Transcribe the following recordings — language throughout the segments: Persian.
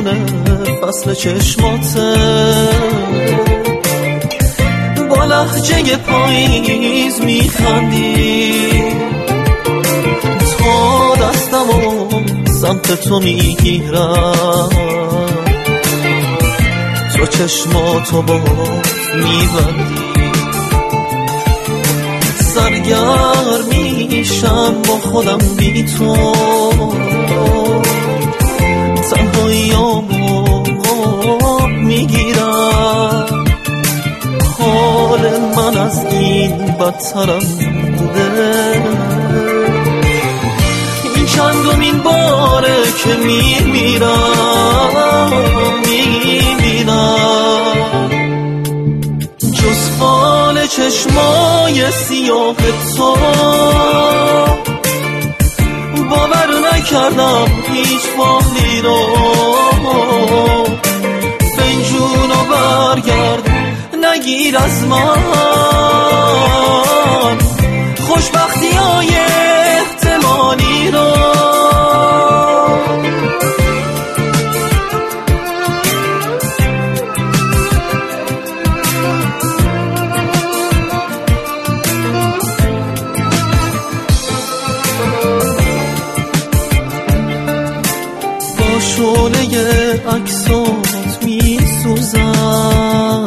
بارونه فصل چشماته، با لهجه پاییز میخندی، تا دستمو سمت تو میگیرم، تو چشماتو باز میبندی، سرگرم میشم با خودم بی تو، تنهاییامو میگیرم، حال من از این بدترم بوده، این چندمین باره که میمیرم جز فال چشمای سیاه تو باور نکردم هیچ فالی رو، فنجونو برگرد نگیر از من، خوشبختی های احتمالی رو. با شعله عکسات می سوزم،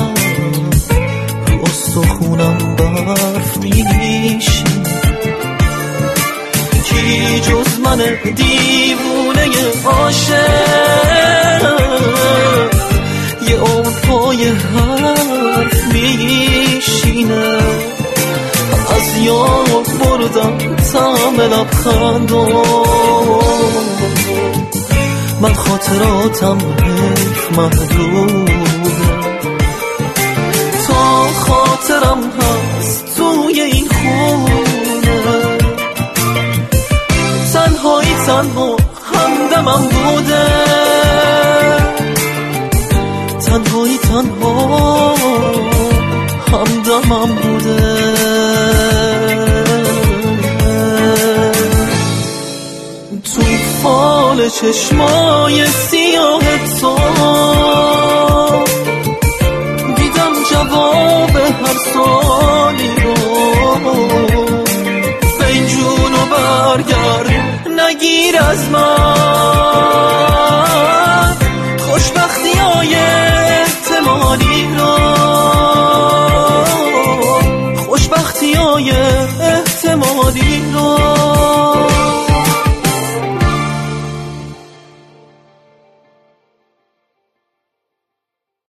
رو استخونم برف میشی، کی جز من دیوونه عاشق یه عمر پای حرف میشینه، از یاد بردم طعم لبخندو، من خاطراتم حیف محدوده، تا خاطرم هست توی این خونه، تنهایی تنها همدمم بوده، تنهایی تنها همدمم بوده، تو فال چشمای سیاه تو دیدم جواب هر سوالی رو، فنجونو برگرد نگیر از من،